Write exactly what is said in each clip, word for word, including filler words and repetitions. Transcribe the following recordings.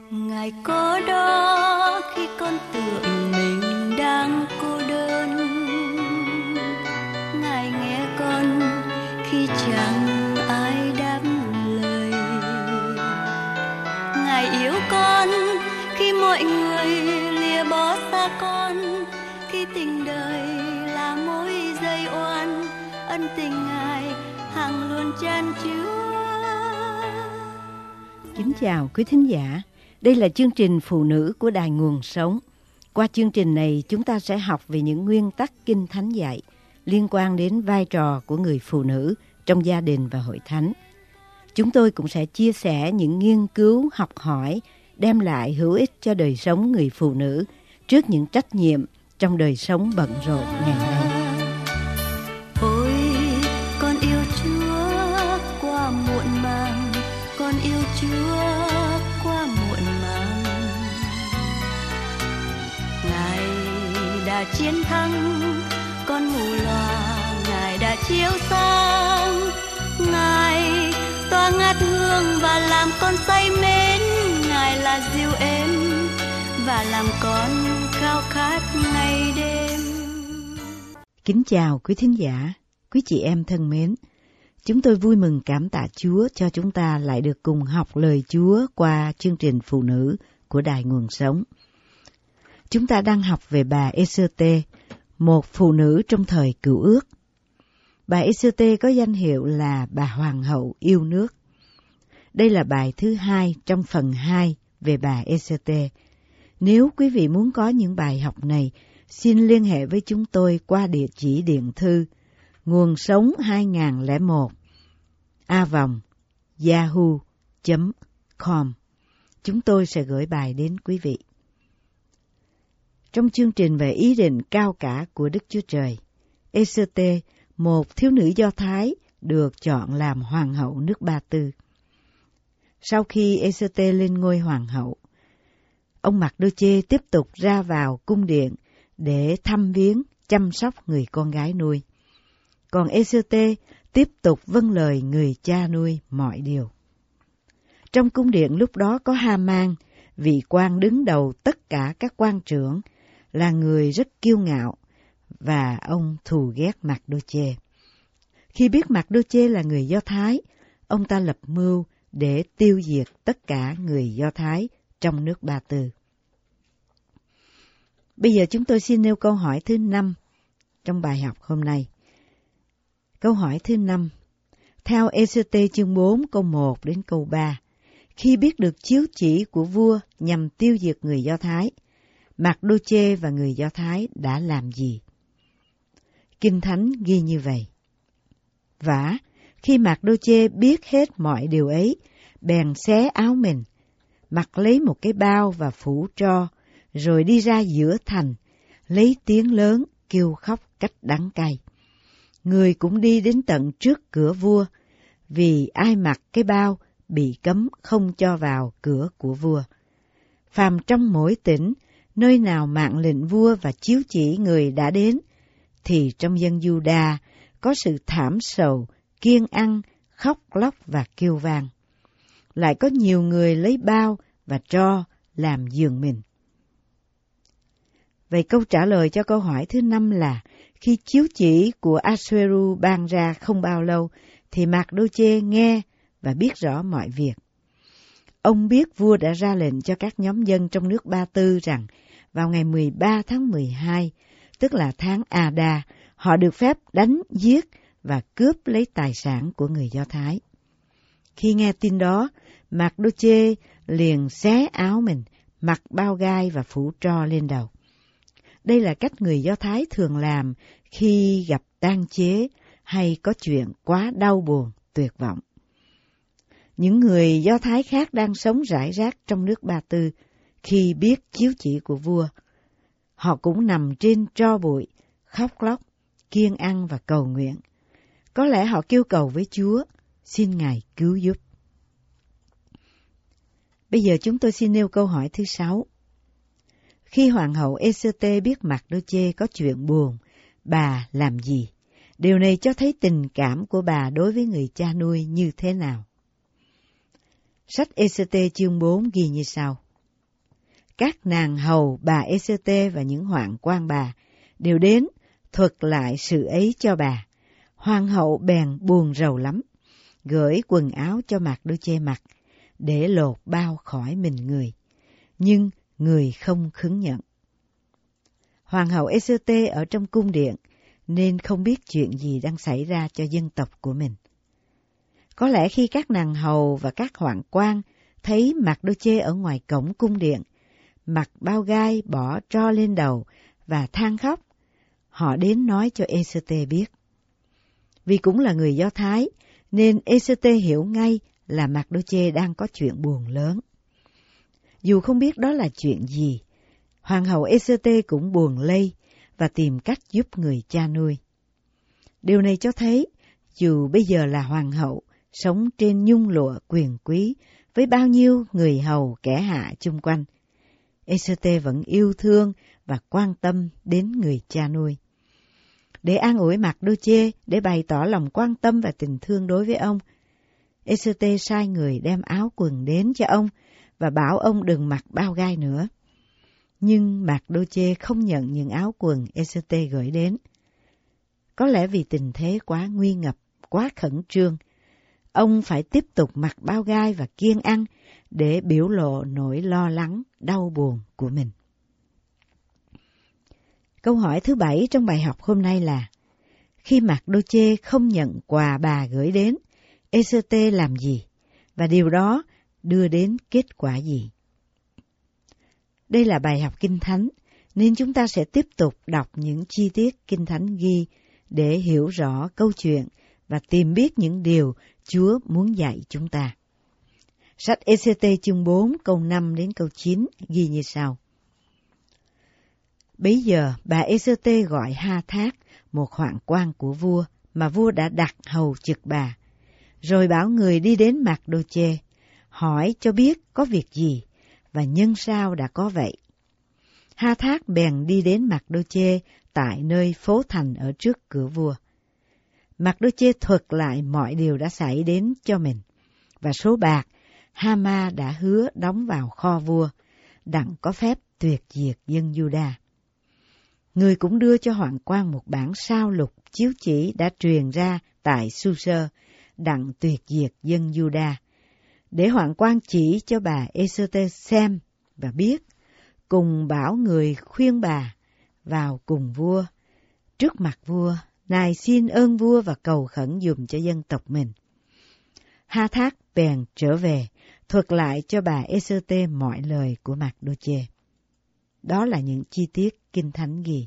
Ngài có đó khi con tưởng mình đang cô đơn, Ngài nghe con khi chẳng ai đáp lời, Ngài yêu con khi mọi người lìa bỏ xa con, khi tình đời là mối dây oan, ân tình Ngài hằng luôn chan chứa. Kính chào quý thính giả, đây là chương trình Phụ nữ của Đài Nguồn Sống. Qua chương trình này chúng ta sẽ học về những nguyên tắc Kinh Thánh dạy liên quan đến vai trò của người phụ nữ trong gia đình và hội thánh. Chúng tôi cũng sẽ chia sẻ những nghiên cứu học hỏi đem lại hữu ích cho đời sống người phụ nữ trước những trách nhiệm trong đời sống bận rộn ngày nay. Ôi, con yêu Chúa qua muộn màng, con yêu Chúa qua muộn màng. Ngài đã chiến thắng con mù loà, Ngài đã chiếu sáng, Ngài tỏa ngát hương và làm con say mến, Ngài là dịu êm và làm con khao khát ngày đêm. Kính chào quý thính giả, quý chị em thân mến. Chúng tôi vui mừng cảm tạ Chúa cho chúng ta lại được cùng học lời Chúa qua chương trình Phụ nữ của Đài Nguồn Sống. Chúng ta đang học về bà Ê-sơ-tê, một phụ nữ trong thời Cựu Ước. Bà Ê-sơ-tê có danh hiệu là bà Hoàng hậu yêu nước. Đây là bài thứ hai trong phần hai về bà Ê-sơ-tê. Nếu quý vị muốn có những bài học này, xin liên hệ với chúng tôi qua địa chỉ điện thư nguồn sống hai nghìn lẻ một a vòng yahoo chấm com. Chúng tôi sẽ gửi bài đến quý vị. Trong chương trình về ý định cao cả của Đức Chúa Trời, Ê-sơ-tê, một thiếu nữ Do Thái, được chọn làm hoàng hậu nước Ba Tư. Sau khi Ê-sơ-tê lên ngôi hoàng hậu, ông Mặc-đô-chê tiếp tục ra vào cung điện để thăm viếng, chăm sóc người con gái nuôi. Còn Ê-sơ-tê tiếp tục vâng lời người cha nuôi mọi điều. Trong cung điện lúc đó có Ha-man, vị quan đứng đầu tất cả các quan trưởng, là người rất kiêu ngạo, và ông thù ghét Mặc-đô-chê. Khi biết Mặc-đô-chê là người Do Thái, ông ta lập mưu để tiêu diệt tất cả người Do Thái trong nước Ba Tư. Bây giờ chúng tôi xin nêu câu hỏi thứ năm trong bài học hôm nay. Câu hỏi thứ năm, theo Ê-sơ-tê chương bốn câu một đến câu ba, khi biết được chiếu chỉ của vua nhằm tiêu diệt người Do Thái, Mặc-đô-chê và người Do Thái đã làm gì? Kinh Thánh ghi như vậy. Vả, khi Mặc-đô-chê biết hết mọi điều ấy, bèn xé áo mình, mặc lấy một cái bao và phủ tro, rồi đi ra giữa thành, lấy tiếng lớn kêu khóc cách đắng cay. Người cũng đi đến tận trước cửa vua, vì ai mặc cái bao bị cấm không cho vào cửa của vua. Phàm trong mỗi tỉnh, nơi nào mạng lệnh vua và chiếu chỉ người đã đến, thì trong dân Giu-đa có sự thảm sầu, kiêng ăn, khóc lóc và kêu vang. Lại có nhiều người lấy bao và tro làm giường mình. Vậy câu trả lời cho câu hỏi thứ năm là, khi chiếu chỉ của Asueru ban ra không bao lâu, thì Mặc-đô-chê nghe và biết rõ mọi việc. Ông biết vua đã ra lệnh cho các nhóm dân trong nước Ba Tư rằng, vào ngày mười ba tháng mười hai, tức là tháng A-đa, họ được phép đánh, giết và cướp lấy tài sản của người Do Thái. Khi nghe tin đó, Mặc-đô-chê liền xé áo mình, mặc bao gai và phủ tro lên đầu. Đây là cách người Do Thái thường làm khi gặp tang chế hay có chuyện quá đau buồn, tuyệt vọng. Những người Do Thái khác đang sống rải rác trong nước Ba Tư, khi biết chiếu chỉ của vua, họ cũng nằm trên tro bụi, khóc lóc, kiêng ăn và cầu nguyện. Có lẽ họ kêu cầu với Chúa, xin Ngài cứu giúp. Bây giờ chúng tôi xin nêu câu hỏi thứ sáu. Khi hoàng hậu Ê-sơ-tê biết Mặc-đô-chê có chuyện buồn, bà làm gì? Điều này cho thấy tình cảm của bà đối với người cha nuôi như thế nào. Sách Ê-sơ-tê chương bốn ghi như sau. các nàng hầu bà Ê-xê-tê và những hoạn quan bà đều đến thuật lại sự ấy cho bà. Hoàng hậu bèn buồn rầu lắm, gửi quần áo cho Mạc-đô-chê mặc, để lột bao khỏi mình người. Nhưng người không khứng nhận. Hoàng hậu Ê-xê-tê ở trong cung điện, nên không biết chuyện gì đang xảy ra cho dân tộc của mình. Có lẽ khi các nàng hầu và các hoạn quan thấy Mạc-đô-chê ở ngoài cổng cung điện, mặc bao gai bỏ tro lên đầu và than khóc, họ đến nói cho Ê-xê-tê biết. Vì cũng là người Do Thái, nên Ê-xê-tê hiểu ngay là Mạc-đô-chê đang có chuyện buồn lớn. Dù không biết đó là chuyện gì, Hoàng hậu Ê-xê-tê cũng buồn lây và tìm cách giúp người cha nuôi. Điều này cho thấy, dù bây giờ là hoàng hậu, sống trên nhung lụa quyền quý với bao nhiêu người hầu kẻ hạ chung quanh, Ê-xê-tê vẫn yêu thương và quan tâm đến người cha nuôi. Để an ủi Mạc-đô-chê, để bày tỏ lòng quan tâm và tình thương đối với ông, Ê-xê-tê sai người đem áo quần đến cho ông và bảo ông đừng mặc bao gai nữa. Nhưng Mạc-đô-chê không nhận những áo quần Ê-xê-tê gửi đến. Có lẽ vì tình thế quá nguy ngập, quá khẩn trương, ông phải tiếp tục mặc bao gai và kiêng ăn để biểu lộ nỗi lo lắng, đau buồn của mình. Câu hỏi thứ bảy trong bài học hôm nay là: khi Mạc-đô-chê không nhận quà bà gửi đến, Ê-xê-tê làm gì? Và điều đó đưa đến kết quả gì? Đây là bài học Kinh Thánh, nên chúng ta sẽ tiếp tục đọc những chi tiết Kinh Thánh ghi để hiểu rõ câu chuyện và tìm biết những điều Chúa muốn dạy chúng ta. Sách Ê-xê-tê chương bốn câu năm đến câu chín ghi như sau. Bấy giờ bà Ê-xê-tê gọi Ha-thát, một hoạn quan của vua mà vua đã đặt hầu trực bà, rồi bảo người đi đến Mạc-đô-chê, hỏi cho biết có việc gì và nhân sao đã có vậy. Ha-thát bèn đi đến Mạc-đô-chê tại nơi phố thành ở trước cửa vua. Mạc-đô-chê thuật lại mọi điều đã xảy đến cho mình, và số bạc Ha-ma đã hứa đóng vào kho vua, đặng có phép tuyệt diệt dân Giu-đa. Người cũng đưa cho hoạn quan một bản sao lục chiếu chỉ đã truyền ra tại Su-sơ, đặng tuyệt diệt dân Giu-đa, để hoạn quan chỉ cho bà Ê-xê-tê xem và biết, cùng bảo người khuyên bà vào cùng vua. Trước mặt vua, nài xin ơn vua và cầu khẩn dùm cho dân tộc mình. Ha-thát bèn trở về, thuật lại cho bà Ê-xê-tê mọi lời của Mạc-đô-chê. Đó là những chi tiết Kinh Thánh ghi.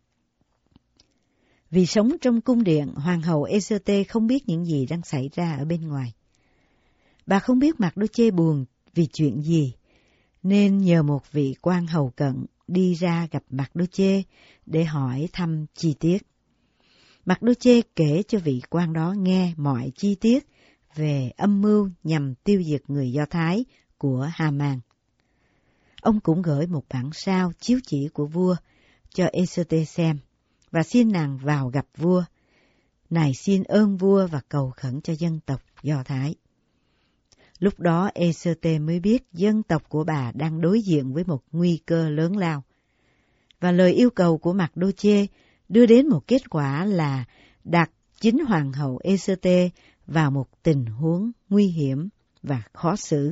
Vì sống trong cung điện, hoàng hậu Ê-xê-tê không biết những gì đang xảy ra ở bên ngoài. Bà không biết Mạc-đô-chê buồn vì chuyện gì, nên nhờ một vị quan hầu cận đi ra gặp Mạc-đô-chê để hỏi thăm chi tiết. Mạc-đô-chê kể cho vị quan đó nghe mọi chi tiết về âm mưu nhằm tiêu diệt người Do Thái của Ha-man. Ông cũng gửi một bản sao chiếu chỉ của vua cho Ê-xê-tê xem và xin nàng vào gặp vua, nài xin ơn vua và cầu khẩn cho dân tộc Do Thái. Lúc đó Ê-xê-tê mới biết dân tộc của bà đang đối diện với một nguy cơ lớn lao. Và lời yêu cầu của Mạc-đô-chê đưa đến một kết quả là đặt chính hoàng hậu Ê-xê-tê vào một tình huống nguy hiểm và khó xử.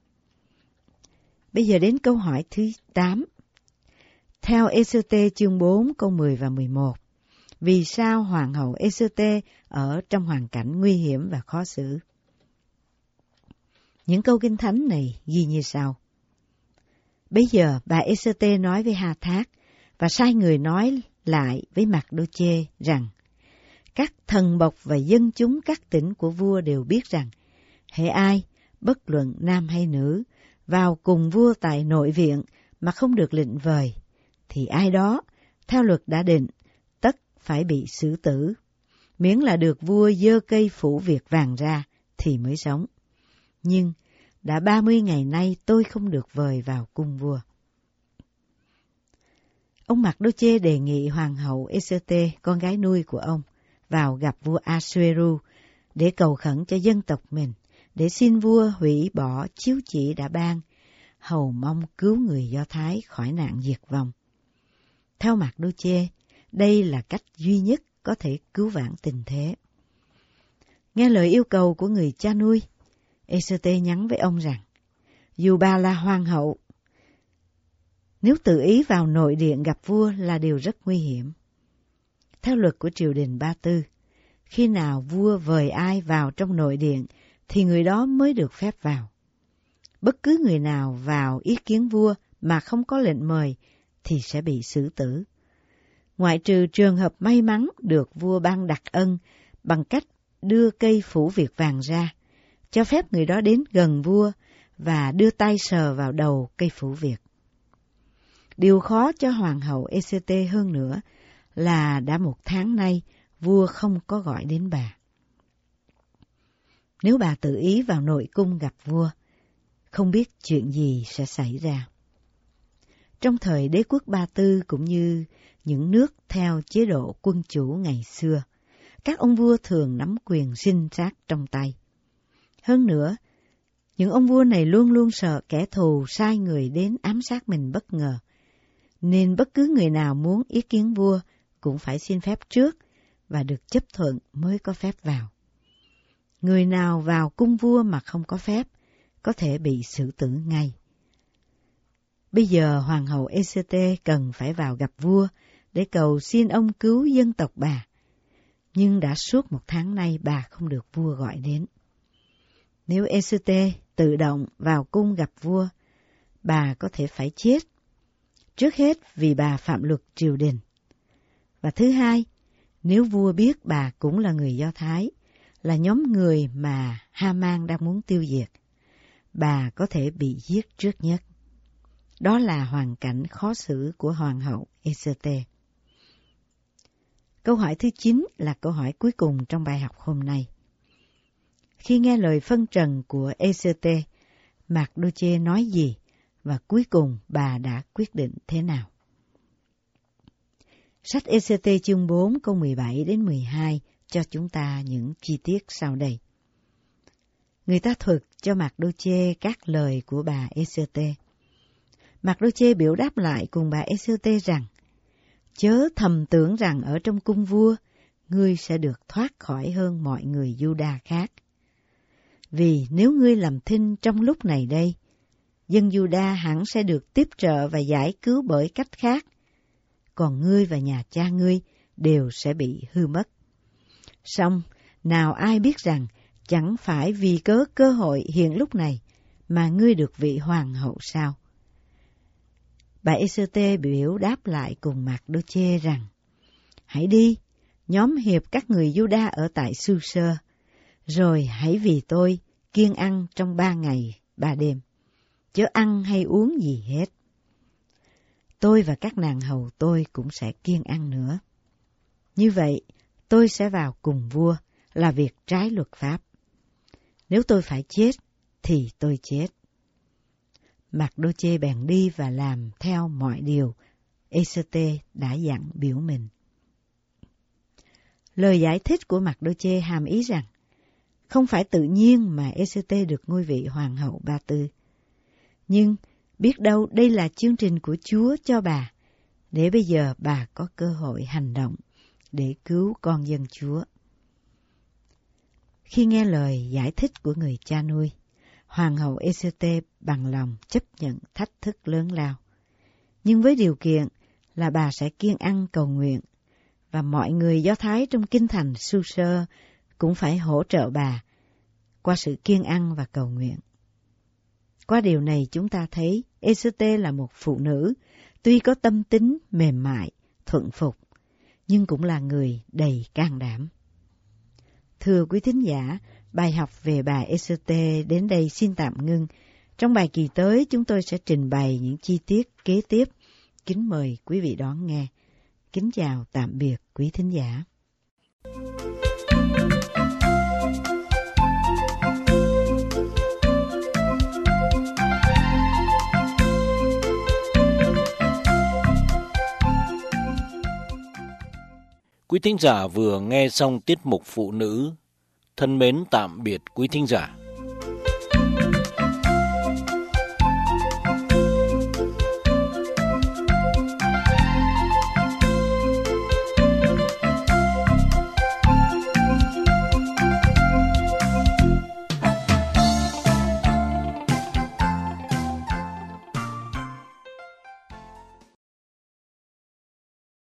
Bây giờ đến câu hỏi thứ tám. Theo Ê-xê-tê chương bốn câu mười và mười một, vì sao hoàng hậu Ê-xê-tê ở trong hoàn cảnh nguy hiểm và khó xử? Những câu Kinh Thánh này ghi như sau. Bây giờ bà Ê-xê-tê nói với Ha-thát và sai người nói lại với Mạc-đô-chê rằng các thần bộc và dân chúng các tỉnh của vua đều biết rằng hễ ai, bất luận nam hay nữ, vào cùng vua tại nội viện mà không được lệnh vời, thì ai đó, theo luật đã định, tất phải bị xử tử, miễn là được vua giơ cây phủ việt vàng ra thì mới sống. Nhưng đã ba mươi ngày nay tôi không được vời vào cung vua. Ông Mạc-đô-chê đề nghị hoàng hậu Ê-xê-tê, con gái nuôi của ông, vào gặp vua A-xu-ê-ru để cầu khẩn cho dân tộc mình, để xin vua hủy bỏ chiếu chỉ đã ban, hầu mong cứu người Do Thái khỏi nạn diệt vong. Theo Mardoche, đây là cách duy nhất có thể cứu vãn tình thế. Nghe lời yêu cầu của người cha nuôi, Ê-xê-tê nhắn với ông rằng, dù bà là hoàng hậu, nếu tự ý vào nội điện gặp vua là điều rất nguy hiểm. Theo luật của triều đình Ba Tư, khi nào vua vời ai vào trong nội điện thì người đó mới được phép vào. Bất cứ người nào vào ý kiến vua mà không có lệnh mời thì sẽ bị xử tử. Ngoại trừ trường hợp may mắn được vua ban đặc ân bằng cách đưa cây phủ việt vàng ra, cho phép người đó đến gần vua và đưa tay sờ vào đầu cây phủ việt. Điều khó cho hoàng hậu Ê-xê-tê hơn nữa là đã một tháng nay vua không có gọi đến bà. Nếu bà tự ý vào nội cung gặp vua, không biết chuyện gì sẽ xảy ra. Trong thời đế quốc Ba Tư cũng như những nước theo chế độ quân chủ ngày xưa, các ông vua thường nắm quyền sinh sát trong tay. Hơn nữa, những ông vua này luôn luôn sợ kẻ thù sai người đến ám sát mình bất ngờ, nên bất cứ người nào muốn ý kiến vua cũng phải xin phép trước và được chấp thuận mới có phép vào. Người nào vào cung vua mà không có phép có thể bị xử tử ngay. Bây giờ hoàng hậu Ê-xê-tê cần phải vào gặp vua để cầu xin ông cứu dân tộc bà, nhưng đã suốt một tháng nay bà không được vua gọi đến. Nếu Ê-xê-tê tự động vào cung gặp vua, bà có thể phải chết. Trước hết vì bà phạm luật triều đình. Và thứ hai, nếu vua biết bà cũng là người Do Thái, là nhóm người mà Ha-man đang muốn tiêu diệt, bà có thể bị giết trước nhất. Đó là hoàn cảnh khó xử của hoàng hậu Ê-xê-tê. Câu hỏi thứ chín là câu hỏi cuối cùng trong bài học hôm nay. Khi nghe lời phân trần của Ê-xê-tê, Mardoche nói gì và cuối cùng bà đã quyết định thế nào? Sách Ê-xê-tê chương bốn câu mười bảy đến mười hai cho chúng ta những chi tiết sau đây. Người ta thuật cho Mardoche các lời của bà Ê-xê-tê. Mardoche biểu đáp lại cùng bà Ê-xê-tê rằng, chớ thầm tưởng rằng ở trong cung vua, ngươi sẽ được thoát khỏi hơn mọi người Giu-đa khác. Vì nếu ngươi làm thinh trong lúc này đây, dân Giu-đa hẳn sẽ được tiếp trợ và giải cứu bởi cách khác, còn ngươi và nhà cha ngươi đều sẽ bị hư mất. Song, nào ai biết rằng chẳng phải vì cớ cơ hội hiện lúc này mà ngươi được vị hoàng hậu sao? Bà Ê-xê-tê biểu đáp lại cùng Mardoche rằng, hãy đi, nhóm hiệp các người Giu-đa ở tại Su-sơ, rồi hãy vì tôi kiêng ăn trong ba ngày, ba đêm, chớ ăn hay uống gì hết. Tôi và các nàng hầu tôi cũng sẽ kiêng ăn nữa. Như vậy, tôi sẽ vào cùng vua là việc trái luật pháp. Nếu tôi phải chết, thì tôi chết. Mardoche bèn đi và làm theo mọi điều Ê-xê-tê đã dặn biểu mình. Lời giải thích của Mardoche hàm ý rằng, không phải tự nhiên mà Ê-xê-tê được ngôi vị hoàng hậu Ba Tư. Nhưng biết đâu đây là chương trình của Chúa cho bà, để bây giờ bà có cơ hội hành động để cứu con dân Chúa. Khi nghe lời giải thích của người cha nuôi, hoàng hậu Ê-xê-tê bằng lòng chấp nhận thách thức lớn lao. Nhưng với điều kiện là bà sẽ kiêng ăn cầu nguyện, và mọi người Do Thái trong kinh thành Su-sơ cũng phải hỗ trợ bà qua sự kiêng ăn và cầu nguyện. Qua điều này chúng ta thấy Ê-xê-tê là một phụ nữ, tuy có tâm tính mềm mại, thuận phục, nhưng cũng là người đầy can đảm. Thưa quý thính giả, bài học về bà Ê-xê-tê đến đây xin tạm ngưng. Trong bài kỳ tới chúng tôi sẽ trình bày những chi tiết kế tiếp. Kính mời quý vị đón nghe. Kính chào tạm biệt quý thính giả. Quý thính giả vừa nghe xong tiết mục phụ nữ. Thân mến tạm biệt quý thính giả.